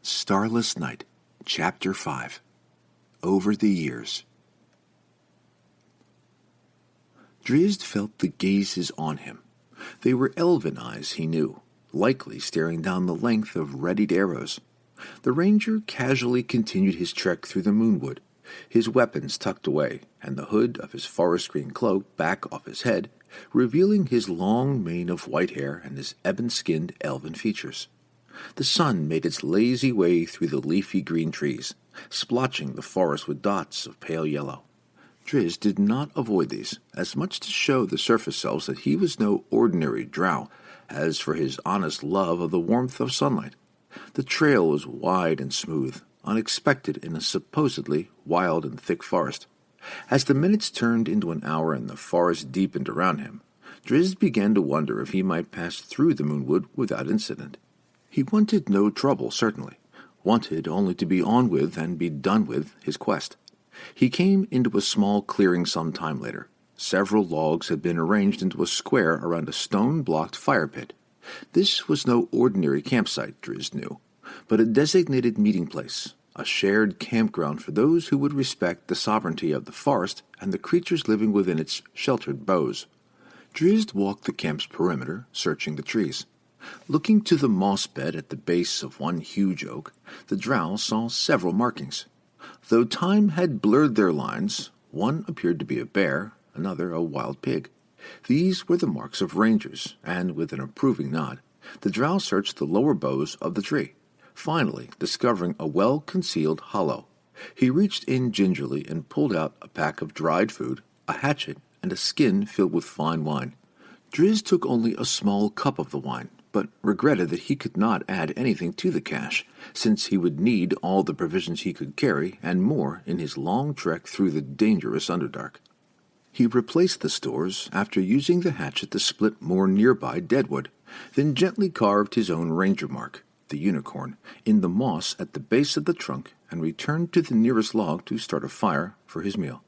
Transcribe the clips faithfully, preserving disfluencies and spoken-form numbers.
Starless Night, Chapter five. Over the Years. Drizzt felt the gazes on him. They were elven eyes, he knew, likely staring down the length of readied arrows. The ranger casually continued his trek through the moonwood, his weapons tucked away, and the hood of his forest-green cloak back off his head, revealing his long mane of white hair and his ebon-skinned elven features. The sun made its lazy way through the leafy green trees, splotching the forest with dots of pale yellow. Drizzt did not avoid these, as much to show the surface elves that he was no ordinary drow, as for his honest love of the warmth of sunlight. The trail was wide and smooth, unexpected in a supposedly wild and thick forest. As the minutes turned into an hour and the forest deepened around him, Drizzt began to wonder if he might pass through the moonwood without incident. He wanted no trouble, certainly, wanted only to be on with and be done with his quest. He came into a small clearing some time later. Several logs had been arranged into a square around a stone-blocked fire pit. This was no ordinary campsite, Drizzt knew, but a designated meeting place, a shared campground for those who would respect the sovereignty of the forest and the creatures living within its sheltered boughs. Drizzt walked the camp's perimeter, searching the trees. Looking to the moss bed at the base of one huge oak, the drow saw several markings. Though time had blurred their lines, one appeared to be a bear, another a wild pig. These were the marks of rangers, and with an approving nod, the drow searched the lower boughs of the tree, finally discovering a well-concealed hollow. He reached in gingerly and pulled out a pack of dried food, a hatchet, and a skin filled with fine wine. Drizzt took only a small cup of the wine, but regretted that he could not add anything to the cache, since he would need all the provisions he could carry and more in his long trek through the dangerous Underdark. He replaced the stores after using the hatchet to split more nearby deadwood, then gently carved his own ranger mark, the unicorn, in the moss at the base of the trunk and returned to the nearest log to start a fire for his meal.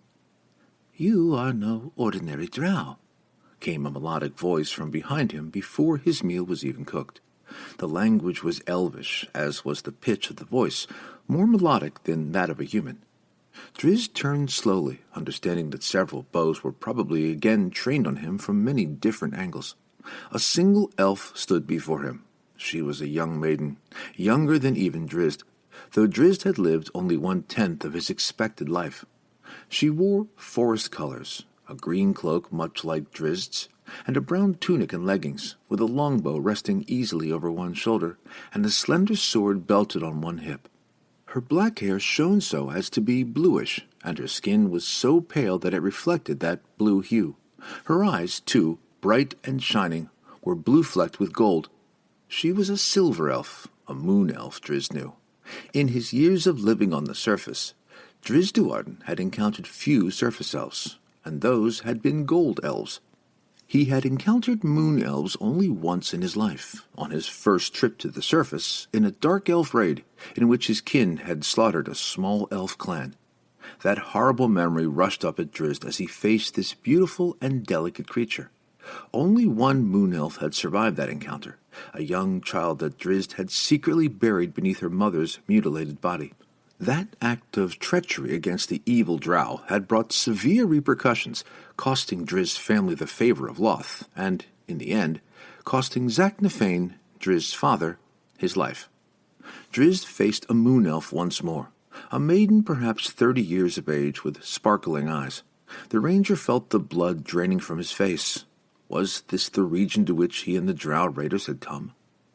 "You are no ordinary drow," came a melodic voice from behind him before his meal was even cooked. The language was elvish, as was the pitch of the voice, more melodic than that of a human. Drizzt turned slowly, understanding that several bows were probably again trained on him from many different angles. A single elf stood before him. She was a young maiden, younger than even Drizzt, though Drizzt had lived only one-tenth of his expected life. She wore forest colors, a green cloak much like Drizzt's, and a brown tunic and leggings, with a longbow resting easily over one shoulder, and a slender sword belted on one hip. Her black hair shone so as to be bluish, and her skin was so pale that it reflected that blue hue. Her eyes, too, bright and shining, were blue-flecked with gold. She was a silver elf, a moon elf, Drizzt knew. In his years of living on the surface, Drizzt Do'Urden had encountered few surface elves, and those had been gold elves. He had encountered moon elves only once in his life, on his first trip to the surface, in a dark elf raid, in which his kin had slaughtered a small elf clan. That horrible memory rushed up at Drizzt as he faced this beautiful and delicate creature. Only one moon elf had survived that encounter, a young child that Drizzt had secretly buried beneath her mother's mutilated body. That act of treachery against the evil drow had brought severe repercussions, costing Drizzt's family the favor of Loth, and, in the end, costing Zaknafein, Drizzt's father, his life. Drizzt faced a moon elf once more, a maiden perhaps thirty years of age with sparkling eyes. The ranger felt the blood draining from his face. Was this the region to which he and the drow raiders had come?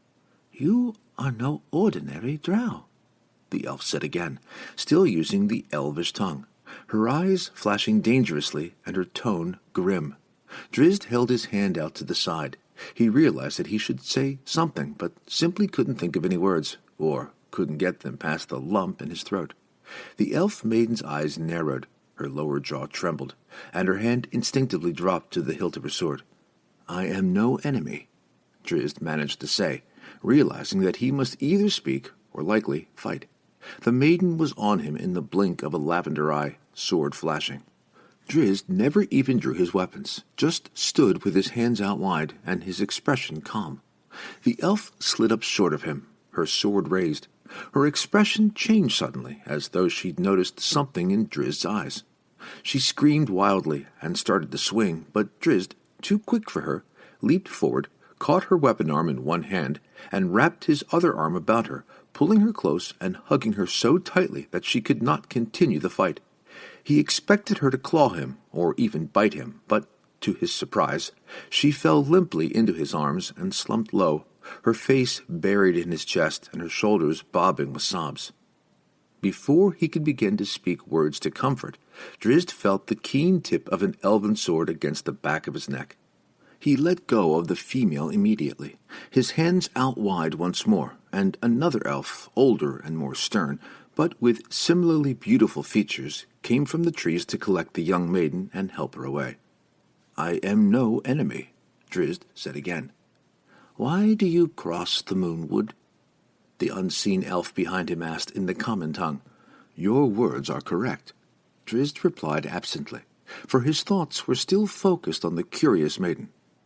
"You are no ordinary drow," the elf said again, still using the elvish tongue, her eyes flashing dangerously and her tone grim. Drizzt held his hand out to the side. He realized that he should say something, but simply couldn't think of any words, or couldn't get them past the lump in his throat. The elf maiden's eyes narrowed, her lower jaw trembled, and her hand instinctively dropped to the hilt of her sword. "I am no enemy," Drizzt managed to say, realizing that he must either speak or likely fight. The maiden was on him in the blink of a lavender eye, sword flashing. Drizzt never even drew his weapons, just stood with his hands out wide and his expression calm. The elf slid up short of him, her sword raised. Her expression changed suddenly, as though she'd noticed something in Drizd's eyes. She screamed wildly and started to swing, but Drizzt, too quick for her, leaped forward, caught her weapon arm in one hand, and wrapped his other arm about her, pulling her close and hugging her so tightly that she could not continue the fight. He expected her to claw him, or even bite him, but, to his surprise, she fell limply into his arms and slumped low, her face buried in his chest and her shoulders bobbing with sobs. Before he could begin to speak words to comfort, Drizzt felt the keen tip of an elven sword against the back of his neck. He let go of the female immediately, his hands out wide once more, and another elf, older and more stern, but with similarly beautiful features, came from the trees to collect the young maiden and help her away. "I am no enemy," Drizzt said again. "Why do you cross the moonwood?" the unseen elf behind him asked in the common tongue. "Your words are correct," Drizzt replied absently, for his thoughts were still focused on the curious maiden.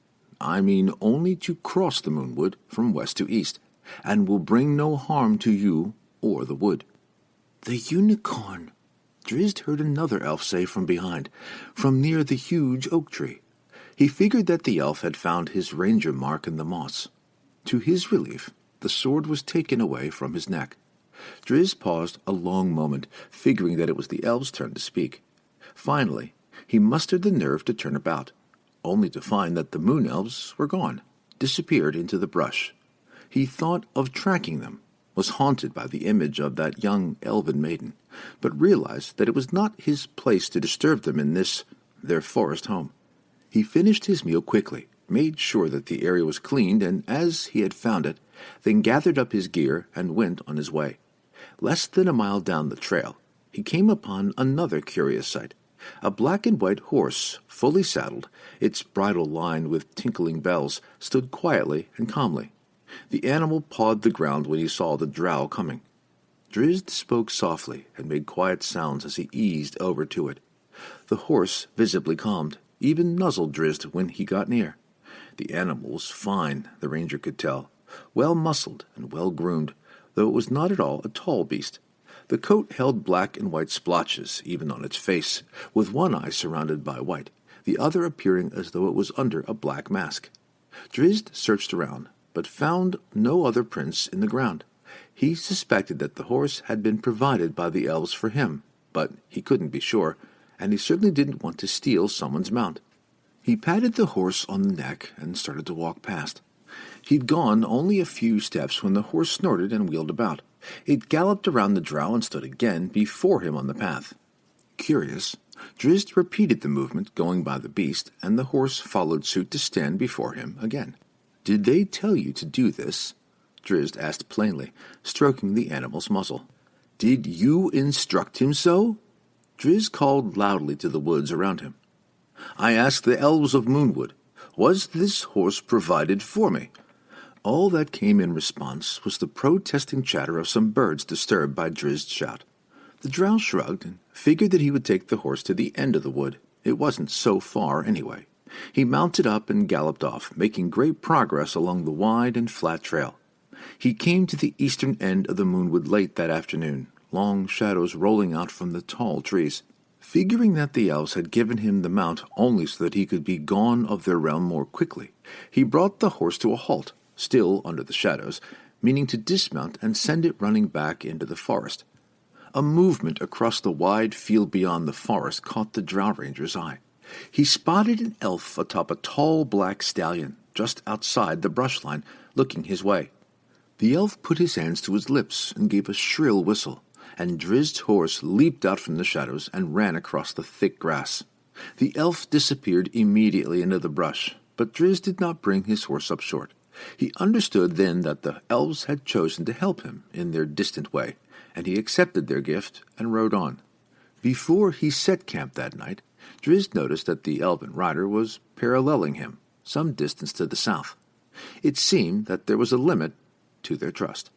"I mean only to cross the moonwood from west to east, and will bring no harm to you or the wood." "The unicorn," Drizzt heard another elf say from behind, from near the huge oak tree. He figured that the elf had found his ranger mark in the moss. To his relief, the sword was taken away from his neck. Drizzt paused a long moment, figuring that it was the elf's turn to speak. Finally, he mustered the nerve to turn about, only to find that the moon elves were gone, disappeared into the brush. He thought of tracking them, was haunted by the image of that young elven maiden, but realized that it was not his place to disturb them in this, their forest home. He finished his meal quickly, made sure that the area was cleaned and as he had found it, then gathered up his gear and went on his way. Less than a mile down the trail, he came upon another curious sight. A black and white horse, fully saddled, its bridle lined with tinkling bells, stood quietly and calmly. The animal pawed the ground when he saw the drow coming. Drizzt spoke softly and made quiet sounds as he eased over to it. The horse visibly calmed, even nuzzled Drizzt when he got near. The animal was fine, the ranger could tell, well-muscled and well-groomed, though it was not at all a tall beast. The coat held black and white splotches, even on its face, with one eye surrounded by white, the other appearing as though it was under a black mask. Drizzt searched around, but found no other prints in the ground. He suspected that the horse had been provided by the elves for him, but he couldn't be sure, and he certainly didn't want to steal someone's mount. He patted the horse on the neck and started to walk past. He'd gone only a few steps when the horse snorted and wheeled about. It galloped around the drow and stood again before him on the path. Curious, Drizzt repeated the movement, going by the beast, and the horse followed suit to stand before him again. "Did they tell you to do this?" Drizzt asked plainly, stroking the animal's muzzle. "Did you instruct him so?" Drizzt called loudly to the woods around him. "I asked the elves of Moonwood, was this horse provided for me?" All that came in response was the protesting chatter of some birds disturbed by Drizzt's shout. The drow shrugged and figured that he would take the horse to the end of the wood. It wasn't so far anyway. He mounted up and galloped off, making great progress along the wide and flat trail. He came to the eastern end of the moonwood late that afternoon, long shadows rolling out from the tall trees. Figuring that the elves had given him the mount only so that he could be gone of their realm more quickly, he brought the horse to a halt, still under the shadows, meaning to dismount and send it running back into the forest. A movement across the wide field beyond the forest caught the drow ranger's eye. He spotted an elf atop a tall black stallion, just outside the brush line, looking his way. The elf put his hands to his lips and gave a shrill whistle, and Drizzt's horse leaped out from the shadows and ran across the thick grass. The elf disappeared immediately into the brush, but Drizzt did not bring his horse up short. He understood then that the elves had chosen to help him in their distant way, and he accepted their gift and rode on. Before he set camp that night, Drizzt noticed that the elven rider was paralleling him, some distance to the south. It seemed that there was a limit to their trust.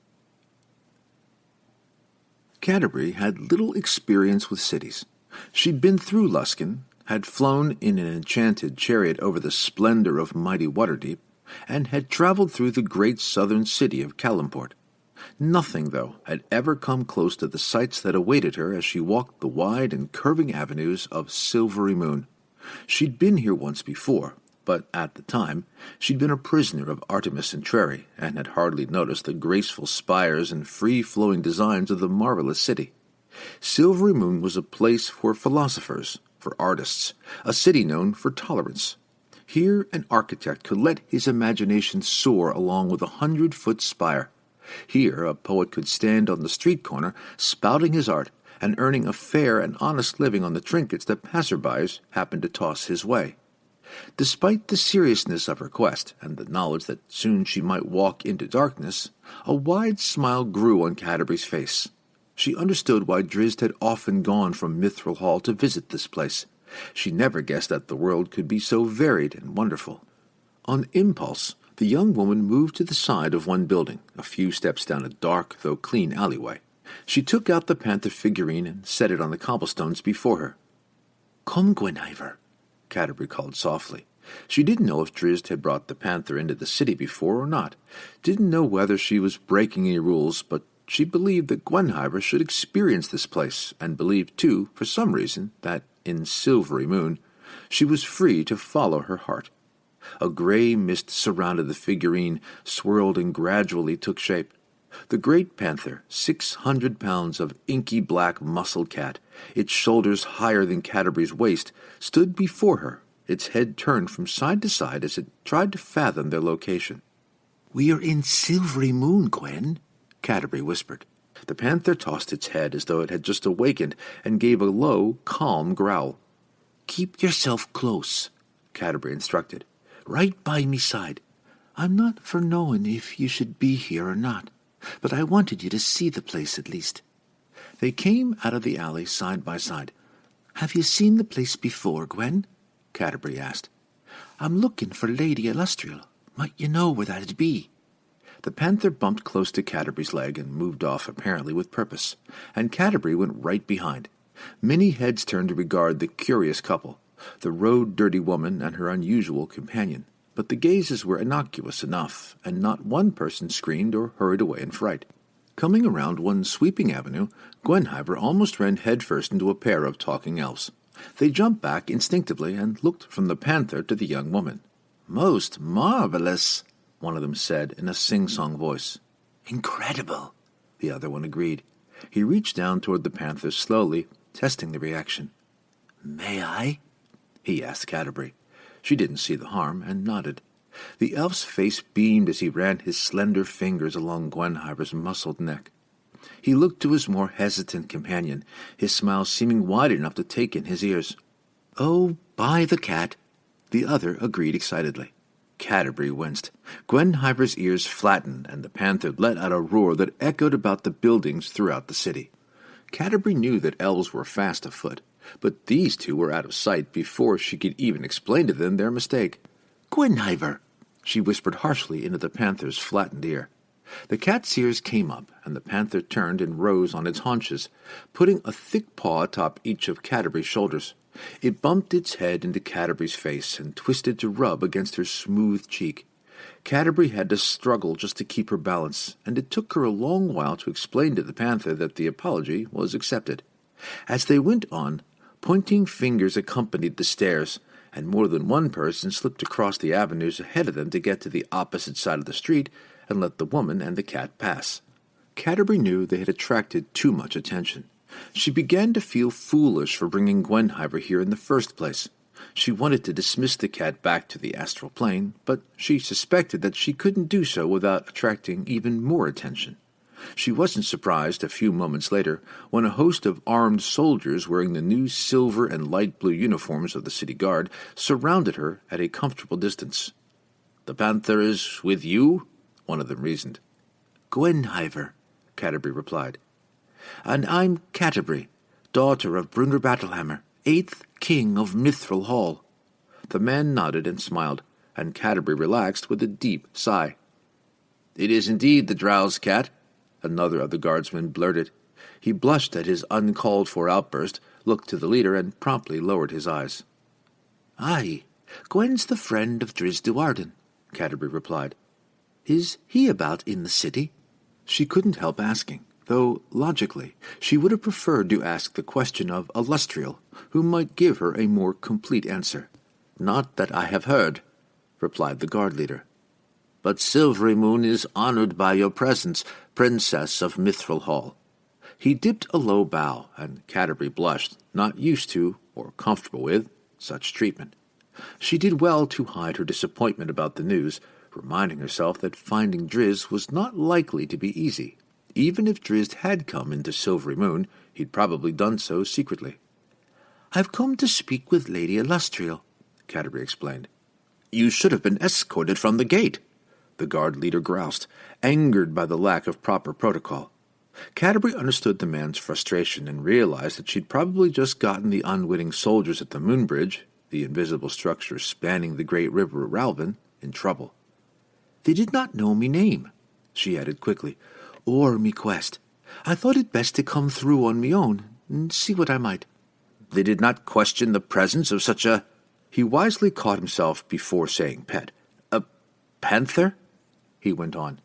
Canterbury had little experience with cities. She'd been through Luskan, had flown in an enchanted chariot over the splendor of mighty Waterdeep, and had traveled through the great southern city of Calimport. Nothing, though, had ever come close to the sights that awaited her as she walked the wide and curving avenues of Silvery Moon. She'd been here once before, but at the time she'd been a prisoner of Artemis Entreri and had hardly noticed the graceful spires and free-flowing designs of the marvelous city. Silvery Moon was a place for philosophers, for artists, a city known for tolerance. Here an architect could let his imagination soar along with a hundred-foot spire. Here a poet could stand on the street corner, spouting his art and earning a fair and honest living on the trinkets that passerbys happened to toss his way. Despite the seriousness of her quest and the knowledge that soon she might walk into darkness, a wide smile grew on Canterbury's face. She understood why Drizzt had often gone from Mithril Hall to visit this place. She never guessed that the world could be so varied and wonderful. On impulse, the young woman moved to the side of one building, a few steps down a dark, though clean alleyway. She took out the panther figurine and set it on the cobblestones before her. "Come, Gwenhwyvar," Canterbury called softly. She didn't know if Drizzt had brought the panther into the city before or not, didn't know whether she was breaking any rules, but she believed that Gwenhwyvar should experience this place, and believed, too, for some reason, that in Silvery Moon she was free to follow her heart. A gray mist surrounded the figurine, swirled and gradually took shape. The great panther, six hundred pounds of inky black muscled cat, its shoulders higher than Canterbury's waist, stood before her, its head turned from side to side as it tried to fathom their location. "We are in Silvery Moon, Gwen," Canterbury whispered. The panther tossed its head as though it had just awakened and gave a low, calm growl. "Keep yourself close," Canterbury instructed. "Right by me side. I'm not for knowing if you should be here or not, but I wanted you to see the place at least." They came out of the alley side by side. "Have you seen the place before, Gwen?" Canterbury asked. "I'm looking for Lady Illustrial. Might you know where that'd be?" The panther bumped close to Canterbury's leg and moved off apparently with purpose, and Canterbury went right behind. Many heads turned to regard the curious couple, the road-dirty woman and her unusual companion, but the gazes were innocuous enough, and not one person screamed or hurried away in fright. Coming around one sweeping avenue, Gwenhwyvar almost ran headfirst into a pair of talking elves. They jumped back instinctively and looked from the panther to the young woman. "Most marvelous," one of them said in a sing-song voice. "Incredible," the other one agreed. He reached down toward the panther slowly, testing the reaction. "May I?" he asked Canterbury. She didn't see the harm, and nodded. The elf's face beamed as he ran his slender fingers along Gwenhwyvar's muscled neck. He looked to his more hesitant companion, his smile seeming wide enough to take in his ears. "Oh, by the cat," the other agreed excitedly. Canterbury winced. Gwenhwyvar's ears flattened, and the panther let out a roar that echoed about the buildings throughout the city. Canterbury knew that elves were fast afoot, but these two were out of sight before she could even explain to them their mistake. "Gwenhwyvar," she whispered harshly into the panther's flattened ear. The cat's ears came up, and the panther turned and rose on its haunches, putting a thick paw atop each of Canterbury's shoulders. It bumped its head into Canterbury's face and twisted to rub against her smooth cheek. Canterbury had to struggle just to keep her balance, and it took her a long while to explain to the panther that the apology was accepted. As they went on, pointing fingers accompanied the stares, and more than one person slipped across the avenues ahead of them to get to the opposite side of the street and let the woman and the cat pass. Canterbury knew they had attracted too much attention. She began to feel foolish for bringing Gwenhwyvar here in the first place. She wanted to dismiss the cat back to the astral plane, but she suspected that she couldn't do so without attracting even more attention. She wasn't surprised a few moments later when a host of armed soldiers wearing the new silver and light blue uniforms of the city guard surrounded her at a comfortable distance. "The panther is with you?" one of them reasoned. "Gwenhwyvar," Canterbury replied. "And I'm Canterbury, daughter of Bruenor Battlehammer, eighth king of Mithril Hall." The man nodded and smiled, and Canterbury relaxed with a deep sigh. "It is indeed the Drow's cat," another of the guardsmen blurted. He blushed at his uncalled-for outburst, looked to the leader, and promptly lowered his eyes. "Aye, Gwen's the friend of Drizzt Do'Urden," Canterbury replied. "Is he about in the city?" She couldn't help asking, though, logically, she would have preferred to ask the question of Illustrial, who might give her a more complete answer. "Not that I have heard," replied the guard leader. "But Silvery Moon is honored by your presence, Princess of Mithril Hall." He dipped a low bow, and Canterbury blushed, not used to, or comfortable with, such treatment. She did well to hide her disappointment about the news, reminding herself that finding Drizzt was not likely to be easy. Even if Drizzt had come into Silvery Moon, he'd probably done so secretly. "I've come to speak with Lady Illustrial," Canterbury explained. "You should have been escorted from the gate," the guard leader groused, angered by the lack of proper protocol. Canterbury understood the man's frustration and realized that she'd probably just gotten the unwitting soldiers at the Moon Bridge, the invisible structure spanning the great river Ralvin, in trouble. "They did not know me name," she added quickly, "or me quest. I thought it best to come through on me own and see what I might." "They did not question the presence of such a—" He wisely caught himself before saying pet. "A panther?" he went on.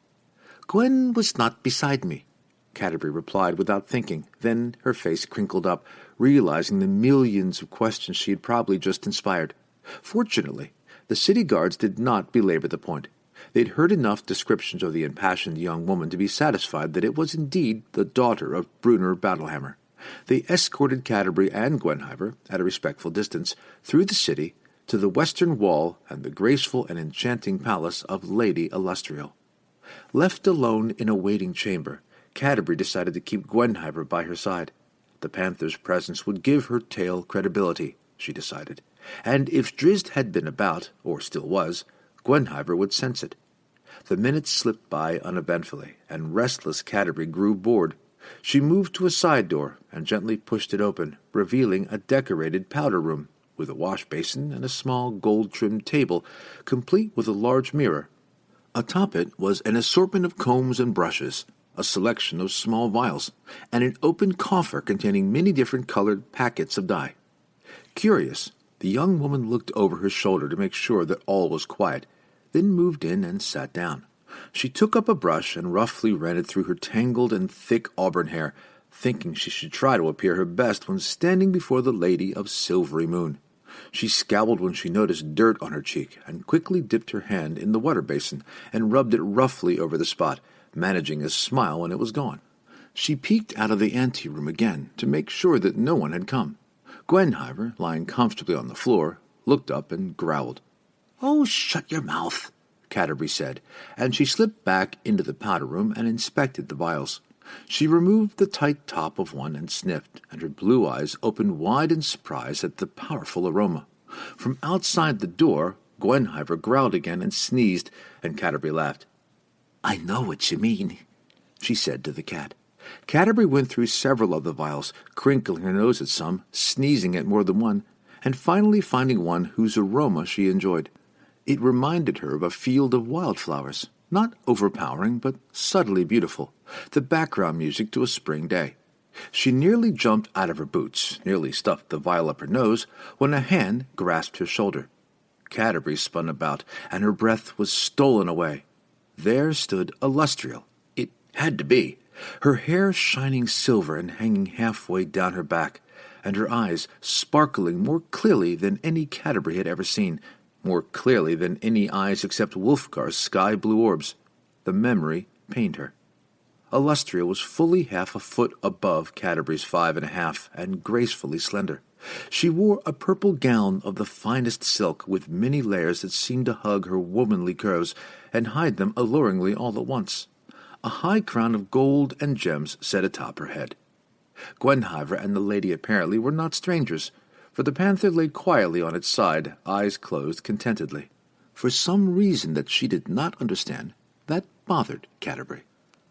"Gwen was not beside me," Canterbury replied without thinking. Then her face crinkled up, realizing the millions of questions she had probably just inspired. Fortunately, the city guards did not belabor the point. They'd heard enough descriptions of the impassioned young woman to be satisfied that it was indeed the daughter of Brunner Battlehammer. They escorted Canterbury and Gwenhwyvar, at a respectful distance, through the city to the western wall and the graceful and enchanting palace of Lady Illustrial. Left alone in a waiting chamber, Canterbury decided to keep Gwenhwyvar by her side. The panther's presence would give her tale credibility, she decided, and if Drizzt had been about, or still was, Gwenhwyvar would sense it. The minutes slipped by uneventfully, and restless Canterbury grew bored. She moved to a side door and gently pushed it open, revealing a decorated powder room, with a wash basin and a small gold-trimmed table, complete with a large mirror. Atop it was an assortment of combs and brushes, a selection of small vials, and an open coffer containing many different colored packets of dye. Curious, the young woman looked over her shoulder to make sure that all was quiet, then moved in and sat down. She took up a brush and roughly ran it through her tangled and thick auburn hair, thinking she should try to appear her best when standing before the Lady of Silvery Moon. She scowled when she noticed dirt on her cheek, and quickly dipped her hand in the water basin and rubbed it roughly over the spot, managing a smile when it was gone. She peeked out of the anteroom again to make sure that no one had come. Gwenhwyvar, lying comfortably on the floor, looked up and growled. "Oh, shut your mouth," Canterbury said, and she slipped back into the powder room and inspected the vials. She removed the tight top of one and sniffed, and her blue eyes opened wide in surprise at the powerful aroma. From outside the door, Gwenhwyvar growled again and sneezed, and Canterbury laughed. "I know what you mean," she said to the cat. Canterbury went through several of the vials, crinkling her nose at some, sneezing at more than one, and finally finding one whose aroma she enjoyed. It reminded her of a field of wildflowers, not overpowering, but subtly beautiful, the background music to a spring day. She nearly jumped out of her boots, nearly stuffed the vial up her nose, when a hand grasped her shoulder. Canterbury spun about, and her breath was stolen away. There stood Illustrial. It had to be. Her hair shining silver and hanging halfway down her back, and her eyes sparkling more clearly than any Canterbury had ever seen, more clearly than any eyes except Wulfgar's sky-blue orbs. The memory pained her. Illustrial was fully half a foot above Canterbury's five and a half, and gracefully slender. She wore a purple gown of the finest silk, with many layers that seemed to hug her womanly curves and hide them alluringly all at once. A high crown of gold and gems sat atop her head. Gwenhwyvar and the lady apparently were not strangers, for the panther lay quietly on its side, eyes closed contentedly. For some reason that she did not understand, that bothered Canterbury.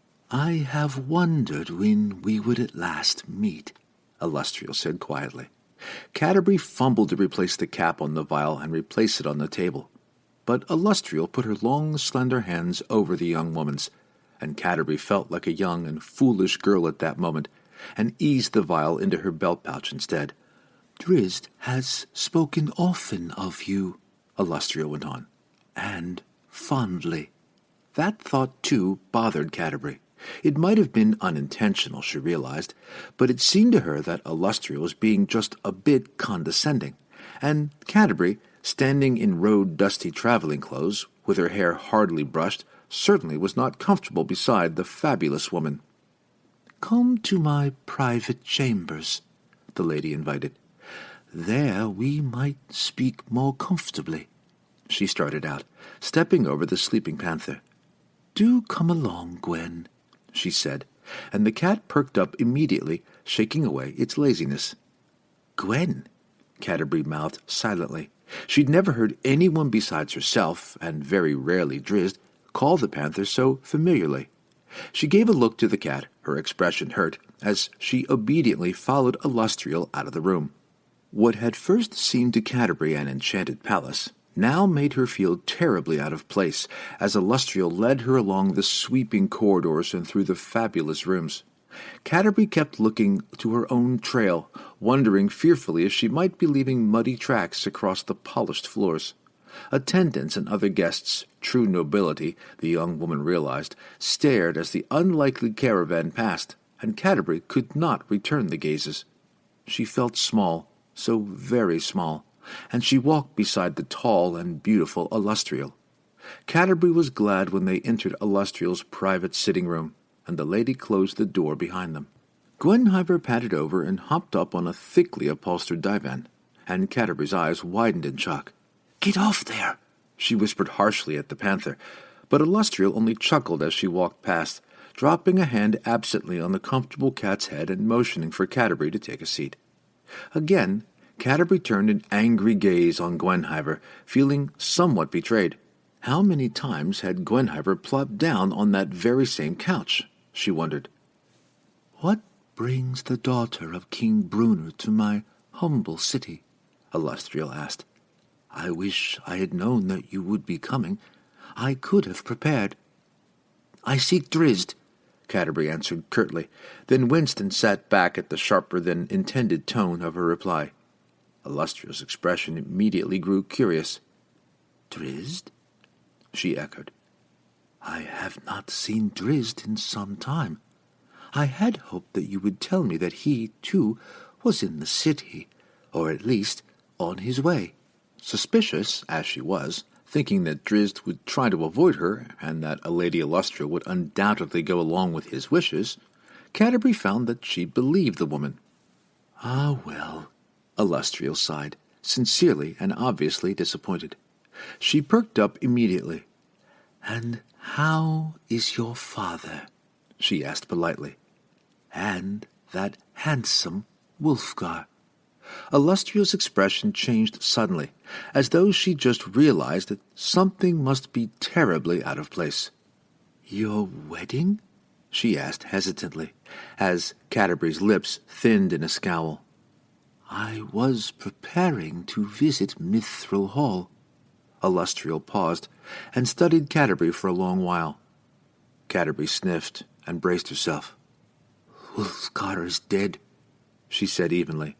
"I have wondered when we would at last meet," Illustrial said quietly. Canterbury fumbled to replace the cap on the vial and replace it on the table. But Illustrial put her long, slender hands over the young woman's, and Canterbury felt like a young and foolish girl at that moment, and eased the vial into her belt-pouch instead. "Drizzt has spoken often of you," Illustrial went on, "and fondly." That thought, too, bothered Canterbury. It might have been unintentional, she realized, but it seemed to her that Illustrial was being just a bit condescending, and Canterbury, standing in road-dusty traveling clothes, with her hair hardly brushed, certainly was not comfortable beside the fabulous woman. "Come to my private chambers," the lady invited. "There we might speak more comfortably." She started out, stepping over the sleeping panther. "Do come along, Gwen," she said, and the cat perked up immediately, shaking away its laziness. "Gwen," Canterbury mouthed silently. She'd never heard anyone besides herself, and very rarely Drizzt, call the panther so familiarly. She gave a look to the cat, her expression hurt, as she obediently followed Illustrial out of the room. What had first seemed to Canterbury an enchanted palace now made her feel terribly out of place as Illustrial led her along the sweeping corridors and through the fabulous rooms. Canterbury kept looking to her own trail, wondering fearfully if she might be leaving muddy tracks across the polished floors. Attendants and other guests, true nobility, the young woman realized, stared as the unlikely caravan passed, and Canterbury could not return the gazes. She felt small, so very small, and she walked beside the tall and beautiful Illustrial. Canterbury was glad when they entered Illustrial's private sitting room, and the lady closed the door behind them. Gwenhwyvar padded over and hopped up on a thickly upholstered divan, and Canterbury's eyes widened in shock. "Get off there!" she whispered harshly at the panther, but Illustrial only chuckled as she walked past, dropping a hand absently on the comfortable cat's head and motioning for Canterbury to take a seat. Again, Canterbury turned an angry gaze on Gwenhwyvar, feeling somewhat betrayed. How many times had Gwenhwyvar plopped down on that very same couch? She wondered. "What brings the daughter of King Bruner to my humble city?" Illustrial asked. "I wish I had known that you would be coming. I could have prepared." "I seek Drizzt," Canterbury answered curtly, then winced and sat back at the sharper-than-intended tone of her reply. Illustrial's expression immediately grew curious. "Drizzt?" she echoed. "I have not seen Drizzt in some time. I had hoped that you would tell me that he, too, was in the city, or at least on his way." Suspicious, as she was, thinking that Drizzt would try to avoid her, and that a Lady Illustrial would undoubtedly go along with his wishes, Canterbury found that she believed the woman. "Ah, well," Illustrial sighed, sincerely and obviously disappointed. She perked up immediately. "And how is your father?" she asked politely. "And that handsome Wulfgar?" Illustrial's expression changed suddenly, as though she just realized that something must be terribly out of place. "Your wedding?" she asked hesitantly, as Canterbury's lips thinned in a scowl. "I was preparing to visit Mithril Hall." Illustrial paused, and studied Canterbury for a long while. Canterbury sniffed and braced herself. "Wulfgar is dead," she said evenly.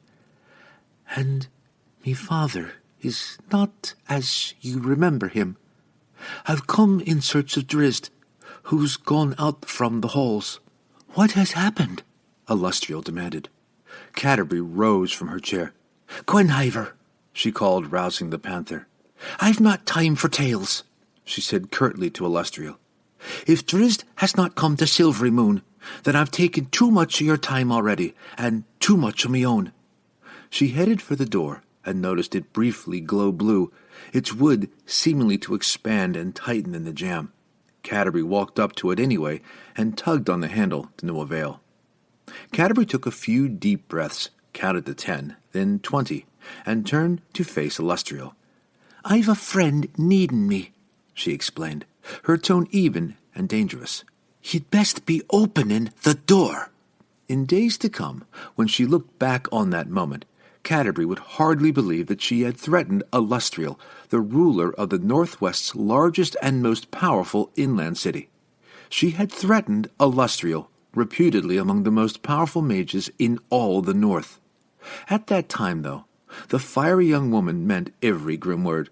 "And me father is not as you remember him. I've come in search of Drizzt, who's gone out from the halls." "What has happened?" Illustrial demanded. Canterbury rose from her chair. "Gwenhwyvar," she called, rousing the panther. "I've not time for tales," she said curtly to Illustrial. "If Drizzt has not come to Silvery Moon, then I've taken too much of your time already, and too much of me own." She headed for the door, and noticed it briefly glow blue, its wood seemingly to expand and tighten in the jam. Canterbury walked up to it anyway, and tugged on the handle to no avail. Canterbury took a few deep breaths, counted to ten, then twenty, and turned to face Illustrial. "I've a friend needin' me," she explained, her tone even and dangerous. "You'd best be opening the door." In days to come, when she looked back on that moment, Canterbury would hardly believe that she had threatened Illustrial, the ruler of the Northwest's largest and most powerful inland city. She had threatened Illustrial, reputedly among the most powerful mages in all the North. At that time, though, the fiery young woman meant every grim word.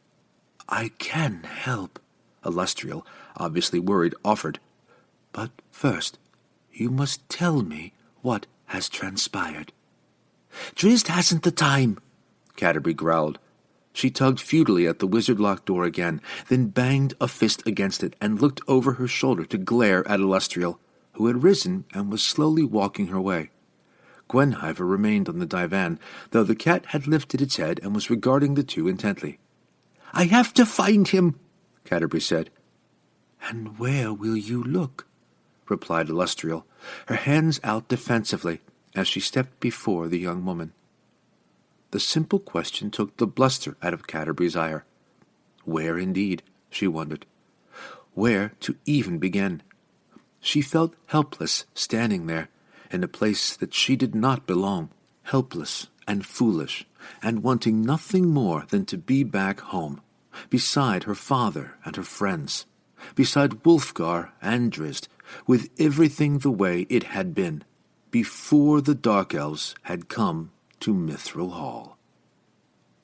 "I can help," Illustrial, obviously worried, offered. "But First, you must tell me what has transpired." "Drizzt hasn't the time," Canterbury growled. She tugged futilely at the wizard-locked door again, then banged a fist against it and looked over her shoulder to glare at Elustriel, who had risen and was slowly walking her way. Gwenhwyvar remained on the divan, though the cat had lifted its head and was regarding the two intently. "I have to find him," Canterbury said. "And where will you look?" replied Elustriel, her hands out defensively as she stepped before the young woman. The simple question took the bluster out of Canterbury's ire. Where, indeed, she wondered. Where to even begin? She felt helpless standing there, in a place that she did not belong, helpless and foolish, and wanting nothing more than to be back home, beside her father and her friends, beside Wulfgar and Drizzt, with everything the way it had been, before the Dark Elves had come to Mithril Hall.